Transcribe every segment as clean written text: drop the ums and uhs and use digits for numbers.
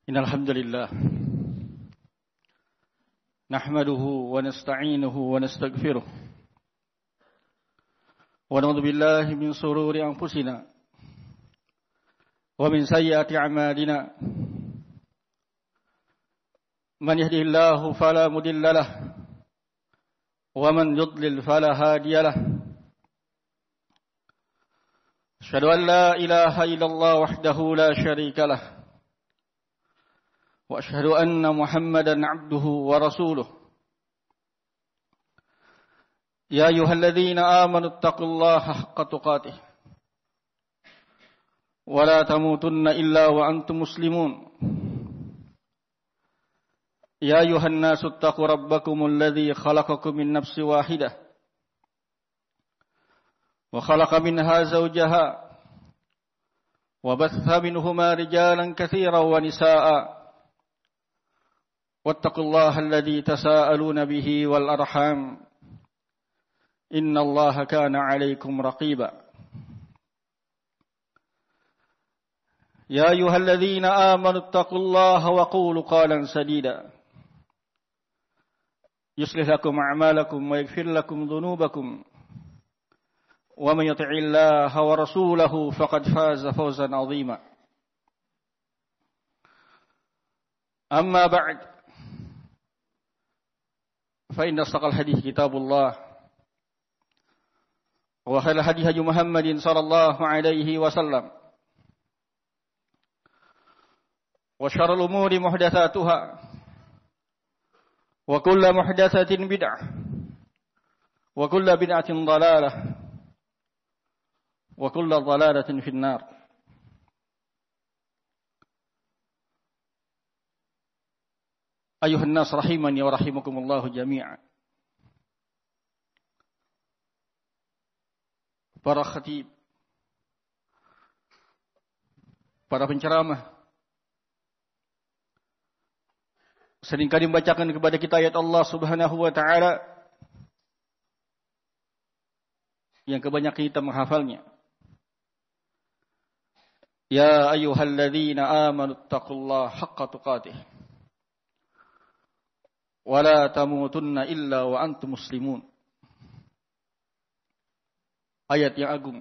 Innal hamdalillah nahmaduhu wa nasta'inuhu wa nastaghfiruh wa na'udzu billahi min shururi anfusina wa min sayyiati a'malina man yahdihillahu fala mudilla lahu wa man yudlil fala hadiya lahu asyhadu an la ilaha illallah wahdahu la syarika lahu وأشهد أن محمدا عبده ورسوله يا أيها الذين آمنوا اتقوا الله حق تقاته ولا تموتن إلا وأنتم مسلمون يا أيها الناس اتقوا ربكم الذي خلقكم من نفس واحدة وخلق منها زوجها وبث منهما رجالا كثيرا ونساء واتقوا الله الذي تساءلون به والأرحام إن الله كان عليكم رقيبا يا أيها الذين آمنوا اتقوا الله وقولوا قولا سديدا يصلح لكم أعمالكم ويغفر لكم ذنوبكم ومن يطع الله ورسوله فقد فاز فوزا عظيما أما بعد فإن أصدق الحديث كتاب الله وخير الهدي هدي محمد صلى الله عليه وسلم وشر الأمور محدثاتها وكل محدثة بدعة وكل بدعة ضلالة وكل ضلالة في النار. Ayuhan nas rahimani wa rahimakumullahu jami'an. Para khatib, para penceramah, seringkali membacakan kepada kita ayat Allah Subhanahu wa taala yang kebanyakan kita menghafalnya. Ya ayyuhalladzina amanu taqullaha haqqa tuqatih wala tamutunna illa wa antum muslimun. Ayat yang agung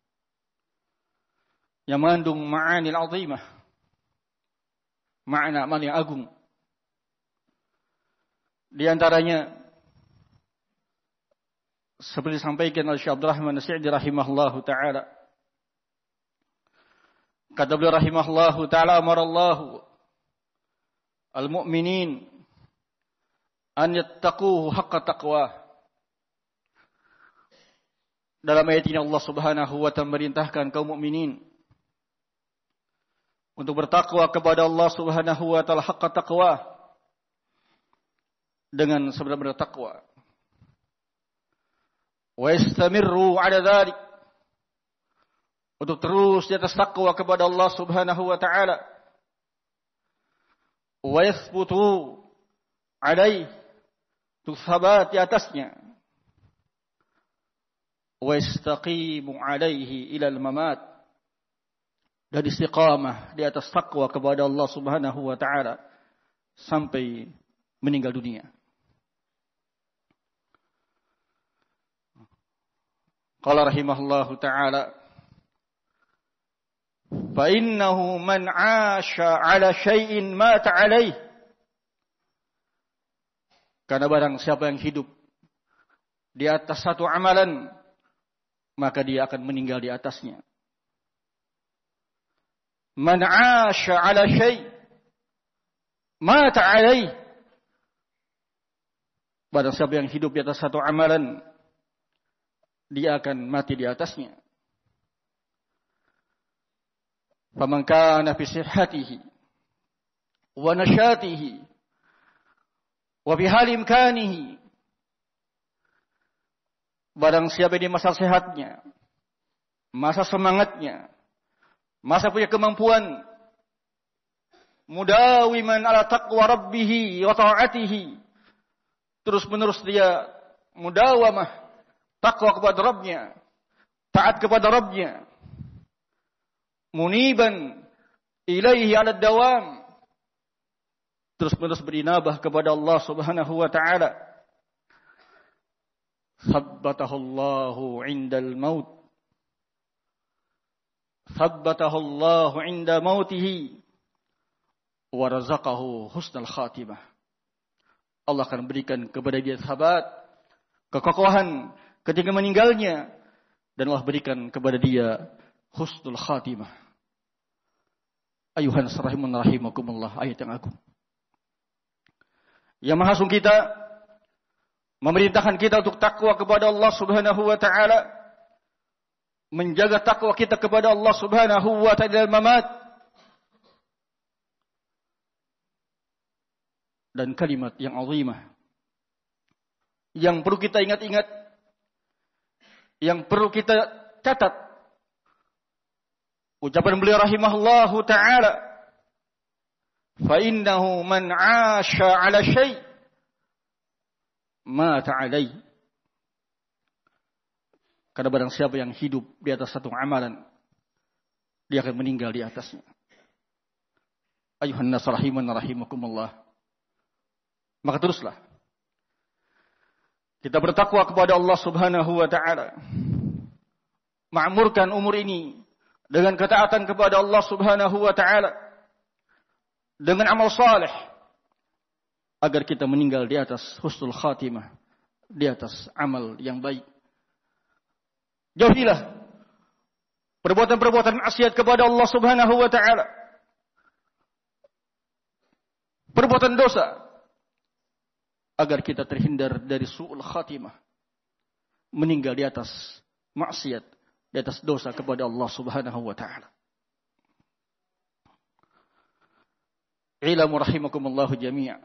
yang mengandung ma'ani al-azimah, makna yang agung. Di antaranya seperti disampaikan oleh Syekh Abdul Rahman As-Sa'di rahimahullahu taala, kata beliau rahimahullahu taala, amarallahu al-mu'minin an yattaquhu haqqa taqwa. Dalam ayat ini Allah Subhanahu wa taala merintahkan kaum mukminin untuk bertakwa kepada Allah Subhanahu wa taala haqqa taqwa, dengan sebenar-benar takwa. Wa yastamirru 'ala dzalik, untuk terus di atas takwa kepada Allah Subhanahu wa taala. Wa yathbutu 'alaihi, untuk sabat di atasnya. Wa istaqimu alaihi ilal mamat, dan istiqamah di atas takwa kepada Allah Subhanahu wa taala sampai meninggal dunia. Qala rahimahullahu taala, fa innahu man 'asha 'ala syai'in mata 'alaihi, karena barang siapa yang hidup di atas satu amalan, maka dia akan meninggal di atasnya. Man 'asha 'ala syai' mata 'alaihi, barang siapa yang hidup di atas satu amalan, dia akan mati di atasnya. Faman kana fi sihhatihi wa nasyatihi wa fi hal imkanihi, barang siapa di masa sehatnya, masa semangatnya, masa punya kemampuan, mudawiman ala taqwa rabbih wa ta'atihi, terus menerus dia mudawamah takwa kepada Rabbnya, taat kepada Rabbnya, muniban ilaihi ala dawam, terus-menerus berinabah kepada Allah Subhanahu wa taala, thabbatahu Allahu 'indal maut. Thabbatahu Allahu 'inda mautihi wa razaqahu husnal khatimah. Allah akan berikan kepada dia sabat, kekokohan ketika meninggalnya, dan Allah berikan kepada dia husnul khatimah. Ayuhan rahimun rahimakumullah, ayat yang agung. Yang mahasung kita, memerintahkan kita untuk takwa kepada Allah Subhanahu wa taala, menjaga takwa kita kepada Allah Subhanahu wa taala dalam mamat. Dan kalimat yang azimah yang perlu kita ingat-ingat, yang perlu kita catat, ucapan beliau rahimahullahu taala, fa innahu man 'asha 'ala syai' mata 'alai. Karena barang siapa yang hidup di atas satu amalan, dia akan meninggal di atasnya. Ayuhan nas rahiman rahimakumullah. Maka teruslah kita bertakwa kepada Allah Subhanahu wa taala, ma'murkan umur ini dengan ketaatan kepada Allah Subhanahu wa taala, dengan amal saleh, agar kita meninggal di atas husnul khatimah, di atas amal yang baik. Jauhilah perbuatan-perbuatan maksiat kepada Allah Subhanahu wa taala, perbuatan dosa, agar kita terhindar dari su'ul khatimah, meninggal di atas maksiat, di atas dosa kepada Allah Subhanahu wa taala. Ilamu rahimakumullahu jami'a,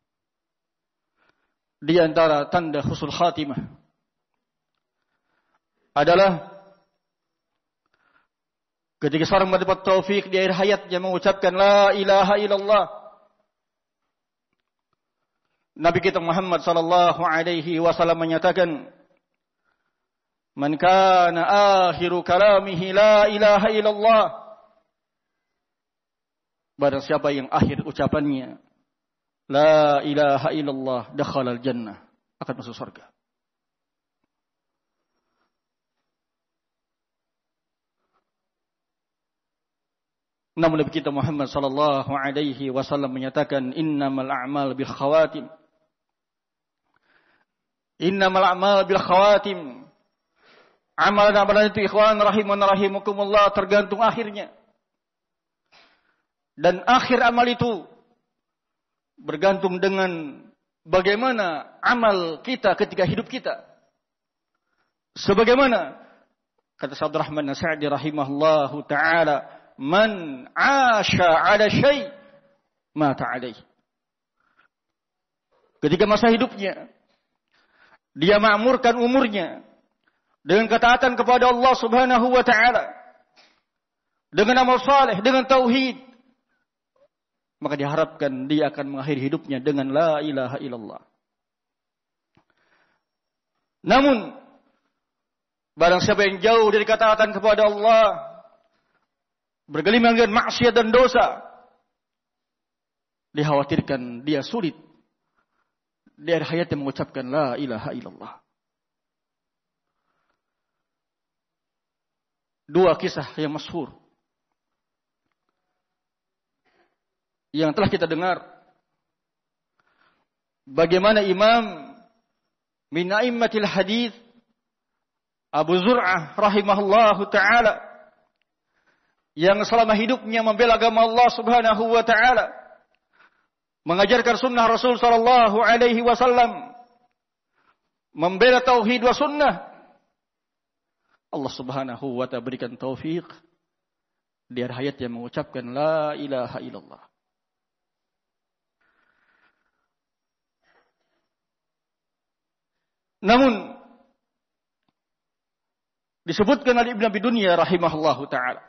di antara tanda husnul khatimah adalah ketika seorang mendapat taufik di akhir hayatnya mengucapkan la ilaha illallah. Nabi kita Muhammad sallallahu alaihi wasallam menyatakan, "Man kana akhiru kalamihi la ilaha illallah." Barang siapa yang akhir ucapannya la ilaha illallah, dakhala al-jannah, akan masuk surga. Namun Nabi kita Muhammad sallallahu alaihi wasallam menyatakan, "Innamal a'mal bil khawatim." Innamal a'mal bil khawatim. Amalan-amalan itu ikhwan rahiman rahimakumullah tergantung akhirnya. Dan akhir amal itu bergantung dengan bagaimana amal kita ketika hidup kita. Sebagaimana kata Syekh Abdul Rahman As-Sa'di rahimahullahu taala, "Man 'asha 'ala syai' mata 'alaihi." Ketika masa hidupnya dia makmurkan umurnya dengan ketaatan kepada Allah Subhanahu wa taala, dengan amal saleh, dengan tauhid, maka diharapkan dia akan mengakhiri hidupnya dengan la ilaha illallah. Namun barang siapa yang jauh dari ketaatan kepada Allah, bergelimang dengan maksiat dan dosa, dikhawatirkan dia sulit di akhir hayatnya mengucapkan la ilaha illallah. Dua kisah yang masyhur yang telah kita dengar, bagaimana imam min a'immatil hadits Abu Zur'ah rahimahullahu taala, yang selama hidupnya membela agama Allah Subhanahu wa taala, mengajarkan sunnah Rasul sallallahu alaihi wasallam, membela tauhid wa sunnah, Allah Subhanahu wa ta'ala berikan taufik di akhir hayatnya mengucapkan la ilaha illallah. Namun disebutkan oleh Ibnu Abi Dunya rahimahullahu taala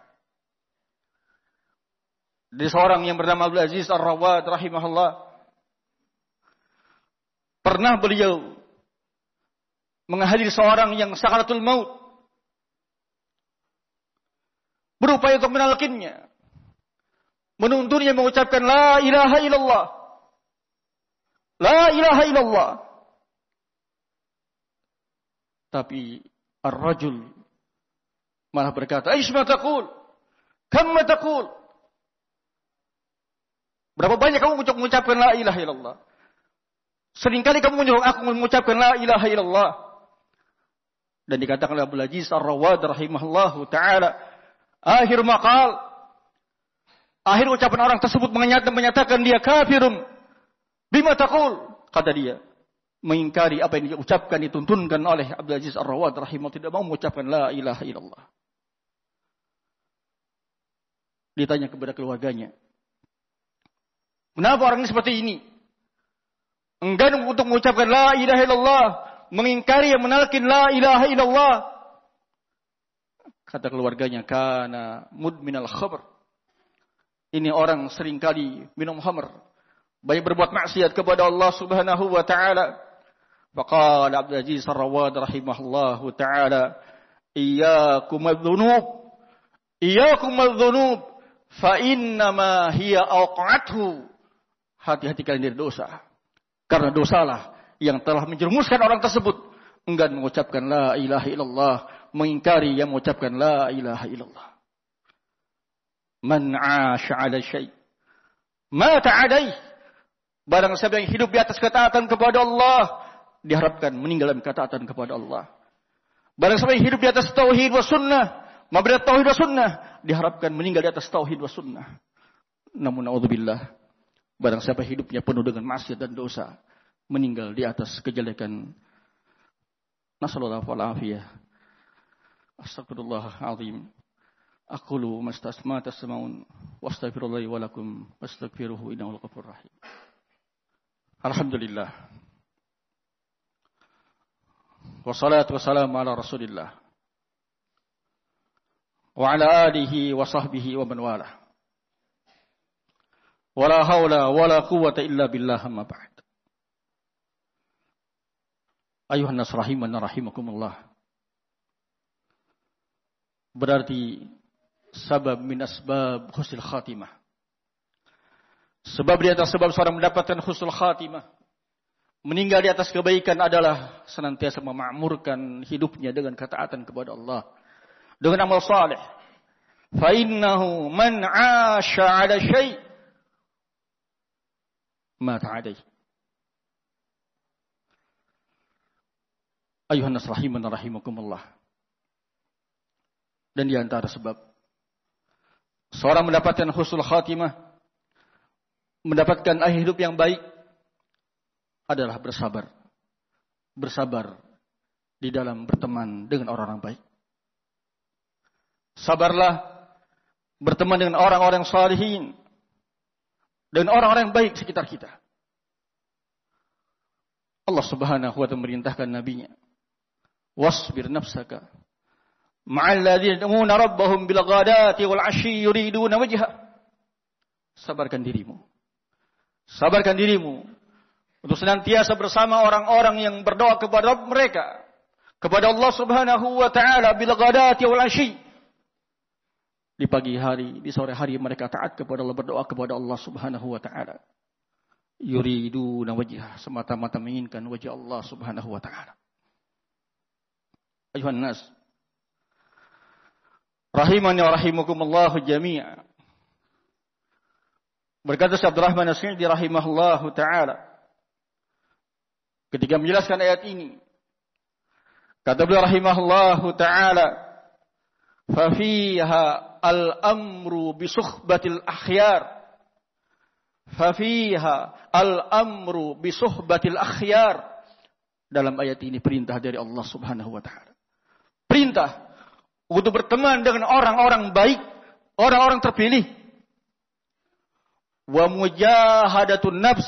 dari seorang yang bernama Abdul Aziz Ar-Rawad rahimahullah, pernah beliau menghadiri seorang yang sakaratul maut, berupaya untuk menalkinnya, menuntunnya mengucapkan la ilaha illallah, La ilaha illallah. Tapi ar-rajul malah berkata, "Aisma taqul? Kam taqul?" Berapa banyak kamu mengucapkan la ilaha illallah? Seringkali kamu menyuruh aku mengucapkan la ilaha illallah. Dan dikatakan oleh Abdul Aziz Ar-Rawad rahimahullahu taala, akhir maqal, akhir ucapan orang tersebut menyatakan dia kafirun. Bima taqul? Kata dia, mengingkari apa yang diucapkan, dituntunkan oleh Abdul Aziz Ar-Rawad rahimahullah, tidak mau mengucapkan la ilaha illallah. Ditanya kepada keluarganya, kenapa orang ini seperti ini? Enggan untuk mengucapkan la ilaha illallah, mengingkari yang menalkin la ilaha illallah. Kata keluarganya, kana mudminal khamr. Ini orang seringkali minum khamr, banyak berbuat maksiat kepada Allah Subhanahu wa taala. Faqala Abdul Aziz Ar-Rawad rahimahullahu taala, iyyakum adz-dzunub, iyyakum adz-dzunub, fa innama hiya awqa'athu. Hati-hati kalian dari dosa. Karena dosalah yang telah menjerumuskan orang tersebut enggan mengucapkan la ilaha illallah, mengingkari yang mengucapkan la ilaha illallah. Man 'asha 'ala syai' mata 'alaih. Barang siapa yang hidup di atas ketaatan kepada Allah, diharapkan meninggal dalam ketaatan kepada Allah. Barang siapa yang hidup di atas tauhid wa sunnah, mabda tauhid wa sunnah, diharapkan meninggal di atas tauhid wa sunnah. Namun naudzubillah, barang siapa hidupnya penuh dengan maksiat dan dosa, meninggal di atas kejelekan. Nasallallahu alaihi wasallam. Astagfirullahal azim. Aqulu ma tasma'un wastaghfirullahi wa lakum wastaghfiruhu innahu ghafurur rahim. Alhamdulillah. Wassalatu wassalamu ala Rasulillah wa ala alihi wa sahbihi wa man walah. Wala haula wala quwwata illa billah, amma ba'd. Ayuhan nas rahiman rahimakumullah. Berarti sabab min asbab husnul khatimah. Sebab di atas sebab seorang mendapatkan husnul khatimah, meninggal di atas kebaikan, adalah senantiasa memakmurkan hidupnya dengan ketaatan kepada Allah, dengan amal saleh. Fa innahu man 'asha 'ala syai' mata 'alaihi. Ayuhan nas rahiman rahimakumullah. Dan di antara sebab seorang mendapatkan husnul khatimah, mendapatkan akhir hidup yang baik, adalah bersabar. Bersabar di dalam berteman dengan orang-orang baik. Sabarlah berteman dengan orang-orang salihin, dengan orang-orang yang baik sekitar kita. Allah Subhanahu wa ta'ala memerintahkan nabinya, wasbir nafsaka ma'al ladzina yad'una rabbahum bil ghadati wal 'ashyi yuriduna wajha. Sabarkan dirimu. Sabarkan dirimu untuk senantiasa bersama orang-orang yang berdoa kepada Rabb mereka, kepada Allah Subhanahu wa taala bil ghadati wal 'ashyi. Di pagi hari, di sore hari mereka taat kepada Allah, berdoa kepada Allah Subhanahu wa taala. Yuriduna wajha, semata-mata menginginkan wajah Allah Subhanahu wa taala. Ayuhan nas rahimani wa rahimakumullah jami'a. Berkata Syekh Abdul Rahman As-Sa'di rahimahullahu taala ketika menjelaskan ayat ini, kata beliau rahimahullahu taala, fa fiha al-amru bi suhbatil akhyar. Fa fiha al-amru bi suhbatil akhyar. Dalam ayat ini perintah dari Allah Subhanahu wa taala. Perintah untuk berteman dengan orang-orang baik, orang-orang terpilih. Wa mujahadatun nafs.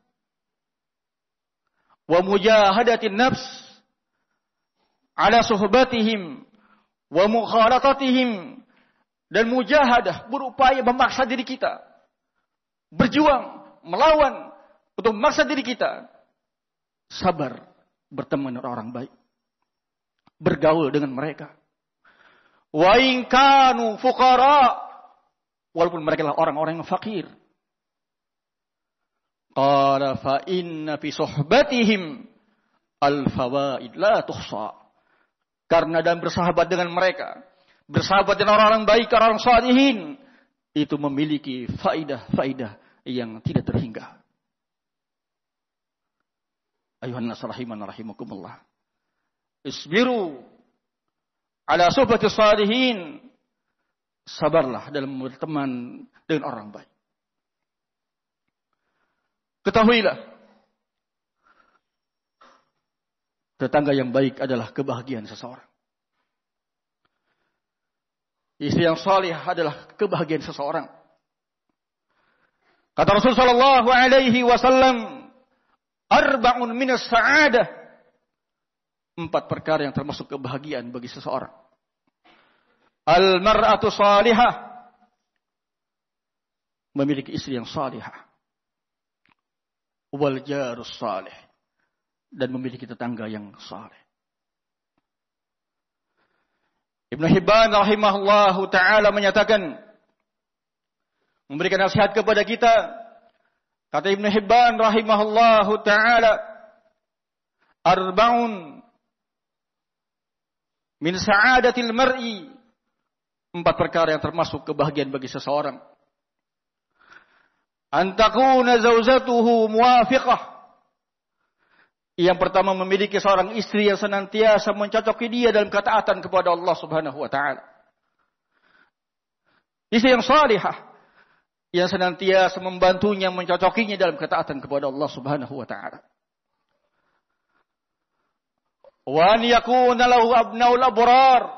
Wa mujahadatin nafs ala suhbatihim wa mukhalatatihim. Dan mujahadah, berupaya memaksa diri kita, berjuang, melawan untuk memaksa diri kita. Sabar berteman dengan orang baik, bergaul dengan mereka. Wa in kanu fuqara, walaupun mereka adalah orang-orang yang fakir, Qala fa inna fi suhbatihim al-fawaid la tuhsa. Karena dalam bersahabat dengan mereka, bersahabat dengan orang-orang baik, orang salihin, itu memiliki faidah-faidah yang tidak terhingga. Ayuhan nas rahiman rahimakumullah. Isbiru ala suhbati salihin. Sabarlah dalam berteman dengan orang baik. Ketahuilah, tetangga yang baik adalah kebahagiaan seseorang. Istri yang salih adalah kebahagiaan seseorang. Kata Rasul sallallahu alaihi wasallam, arba'un minas sa'adah. 4 perkara yang termasuk kebahagiaan bagi seseorang. Al-mar'atu salihah. Memiliki istri yang salihah. Wal jarus salih. Dan memiliki tetangga yang saleh. Ibnu Hibban rahimahullahu ta'ala menyatakan, memberikan nasihat kepada kita. Kata Ibnu Hibban rahimahullahu ta'ala, arba'un min sa'adatil mar'i. 4 perkara yang termasuk kebahagiaan bagi seseorang. Antakuna zaujatuhu muwafiqah. Yang pertama, memiliki seorang istri yang senantiasa mencocoki dia dalam ketaatan kepada Allah Subhanahu wa taala. Istri yang salihah yang senantiasa membantunya, mencocokinya dalam ketaatan kepada Allah Subhanahu wa taala. Wa an yakuna lahu abnaul abrar.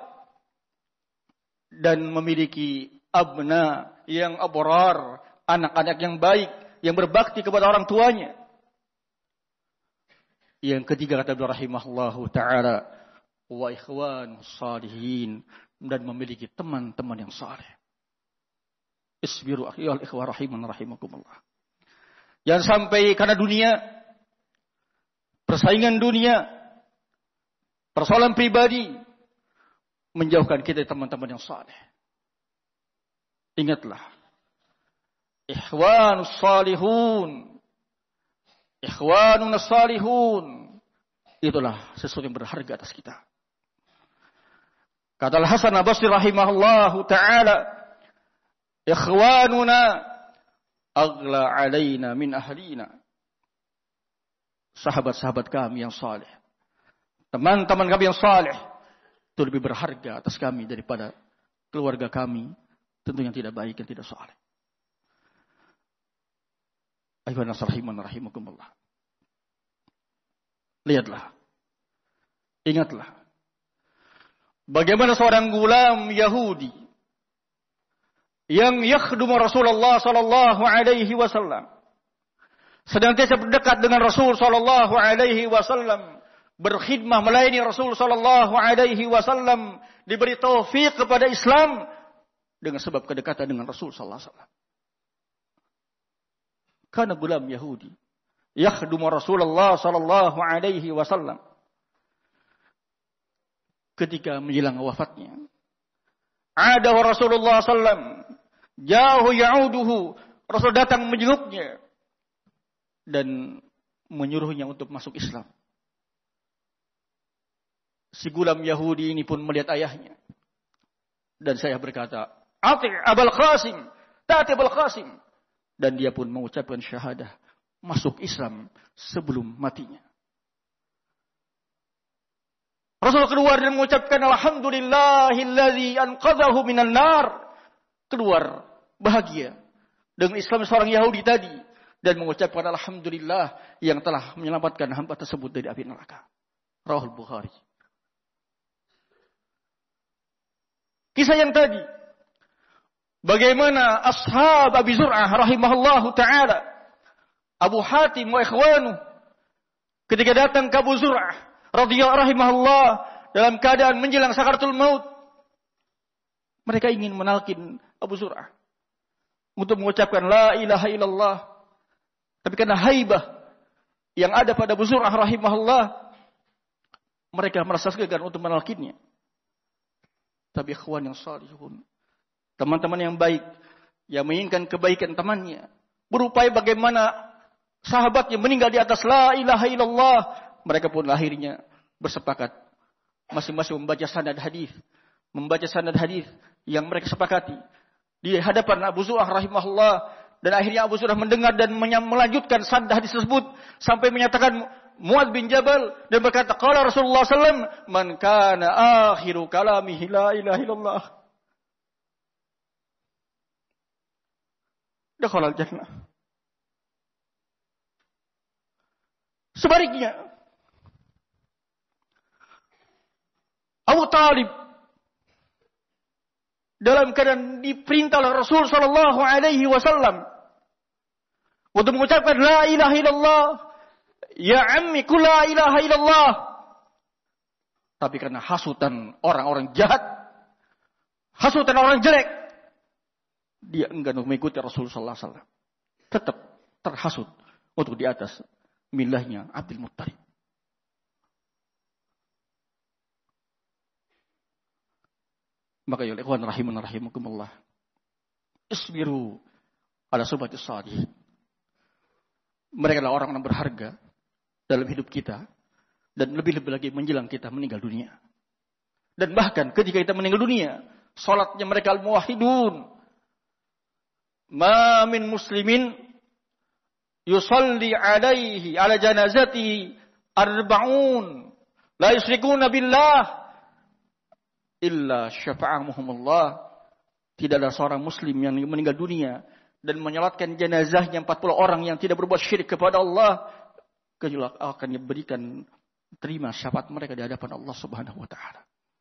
Dan memiliki abna yang abrar, anak-anak yang baik, yang berbakti kepada orang tuanya. Yang ketiga, kata beliau rahimahullahu ta'ala, wa ikhwan salihin, dan memiliki teman-teman yang saleh. Isbiru akhiyal ikhwan rahiman rahimakumullah. Jangan sampai karena dunia, persaingan dunia, persoalan pribadi, menjauhkan kita dari teman-teman yang saleh. Ingatlah, ikhwanus salihun, ikhwanun salihun, itulah sesuatu yang berharga atas kita. Kata Al-Hasan Al-Basri rahimahullahu ta'ala, ikhwanuna aghla alaina min ahlina. Sahabat-sahabat kami yang saleh, teman-teman kami yang saleh, itu lebih berharga atas kami daripada keluarga kami, tentu yang tidak baik, yang tidak saleh. Ayuhan nas rahiman rahimakumullah. Lihatlah, ingatlah, bagaimana seorang gulam Yahudi yang yakhdum Rasulullah sallallahu alaihi wasallam, senantiasa berdekat dengan Rasul sallallahu alaihi wasallam, berkhidmah melayani Rasul sallallahu alaihi wasallam, diberi taufik kepada Islam dengan sebab kedekatan dengan Rasul sallallahu alaihi wasallam. Kana gulam Yahudi yakhdumu Rasulullah sallallahu alaihi wasallam. Ketika menjelang wafatnya, ada Rasulullah sallam, jauh ya'uduhu, Rasul datang menjenguknya dan menyuruhnya untuk masuk Islam. Si gulam Yahudi ini pun melihat ayahnya. Dan saya berkata, Ati' Abul Qasim, Ta'ati Abul Qasim. Dan dia pun mengucapkan syahadah, masuk Islam sebelum matinya. Rasul keluar dan mengucapkan, Alhamdulillahilladzi anqadhahu minan nar. Keluar bahagia dengan Islam seorang Yahudi tadi. Dan mengucapkan Alhamdulillah yang telah menyelamatkan hamba tersebut dari api neraka. Rawahul Bukhari. Kisah yang tadi, bagaimana ashab Abi Zur'ah rahimahullahu ta'ala, Abu Hatim wa ikhwanu, ketika datang ke Abu Zur'ah radhiyallahu rahimahullah dalam keadaan menjelang sakaratul maut, mereka ingin menalkin Abu Zur'ah untuk mengucapkan la ilaha illallah. Tapi karena haibah yang ada pada Abu Zur'ah rahimahullah, mereka merasa segan untuk menalkinnya. Tapi ikhwan yang salihun, teman-teman yang baik, yang menginginkan kebaikan temannya, berupaya bagaimana sahabat yang meninggal di atas la ilaha illallah, mereka pun akhirnya bersepakat masing-masing membaca sanad hadis yang mereka sepakati di hadapan Abu Zur'ah rahimahullah, dan akhirnya Abu Zur'ah mendengar dan melanjutkan sanad hadis tersebut sampai menyatakan Muadz bin Jabal dan berkata, qala Rasulullah sallallahu alaihi wasallam, man kana akhiru kalamihi la ilaha illallah dakhala al-jannah. Sebaliknya, Abu Talib dalam keadaan diperintah oleh Rasul sallallahu alaihi wasallam untuk mengucapkan la ilaha illallah, ya ammi qul la ilaha illallah. Tapi karena hasutan orang-orang jahat, hasutan orang jelek, dia enggan mengikuti Rasul sallallahu alaihi wasallam. Tetap terhasut untuk di atas milahnya Abdul Muttalib. Maka ya ikhwan rahiman rahimakumullah, isbiru ala subatis salih. Mereka adalah orang-orang berharga dalam hidup kita, dan lebih-lebih lagi menjelang kita meninggal dunia. Dan bahkan ketika kita meninggal dunia, salatnya mereka al-muwahhidun. Ma min muslimin yusalli alaihi ala janazati arba'un la yusyrikuna billah illa syafa'ahumullah. Tidak ada seorang muslim yang meninggal dunia dan menyolatkan jenazahnya 40 orang yang tidak berbuat syirik kepada Allah, kecuali akan diberikan terima syafaat mereka di hadapan Allah Subhanahu wa taala.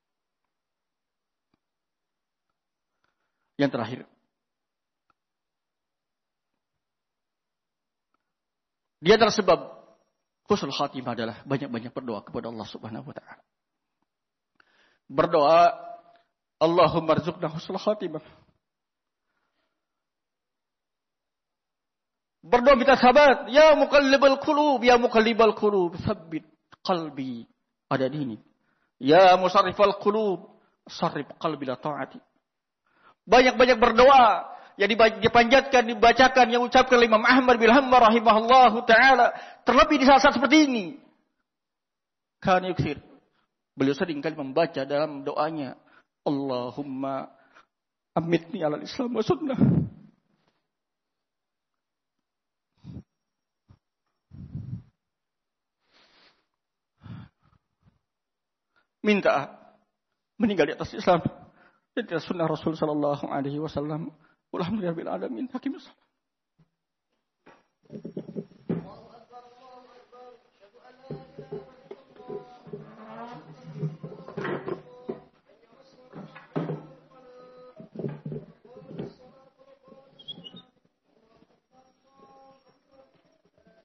Yang terakhir, di antara sebab husnul khatimah adalah banyak-banyak berdoa kepada Allah Subhanahu wa taala. Berdoa, Allahumma rzuqna husnul khatimah. Berdoa minta sabat, ya muqallibal qulub, ya muqallibal qulub, tsabbit qalbi ala dinik. Ya musarrifal qulub, sarrif qalbi la ta'ati. Banyak-banyak berdoa yang dipanjatkan, dibacakan, yang ucapkan oleh Imam Ahmad bin Hanbal rahimahullahu taala, terlebih di saat-saat seperti ini. Kana yukthir, beliau sering kali membaca dalam doanya, Allahumma amitni ala Islam wa sunnah. Minta meninggal di atas Islam dan di atas sunnah Rasul sallallahu alaihi wasallam. Alhamdulillahirabbil alamin. Hakim